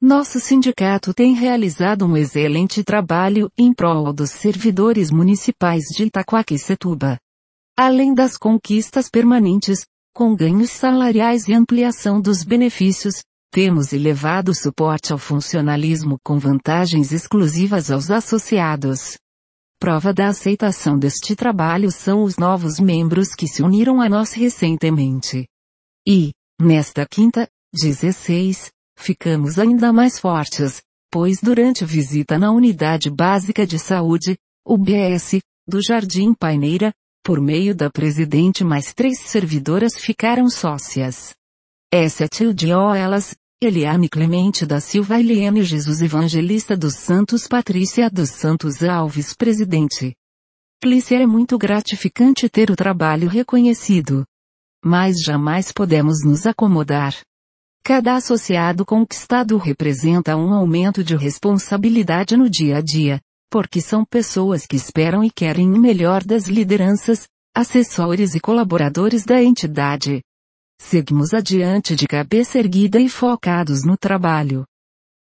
Nosso sindicato tem realizado um excelente trabalho em prol dos servidores municipais de Itaquaquecetuba. Além das conquistas permanentes, com ganhos salariais e ampliação dos benefícios, temos elevado suporte ao funcionalismo com vantagens exclusivas aos associados. Prova da aceitação deste trabalho são os novos membros que se uniram a nós recentemente. E, nesta quinta, 16, ficamos ainda mais fortes, pois durante visita na Unidade Básica de Saúde, UBS, do Jardim Paineira, por meio da presidente mais 3 servidoras ficaram sócias. Elas, Eliane Clemente da Silva Eliane Jesus Evangelista dos Santos Patrícia dos Santos Alves presidente. Clícia, é muito gratificante ter o trabalho reconhecido. Mas jamais podemos nos acomodar. Cada associado conquistado representa um aumento de responsabilidade no dia a dia, porque são pessoas que esperam e querem o melhor das lideranças, assessores e colaboradores da entidade. Seguimos adiante de cabeça erguida e focados no trabalho.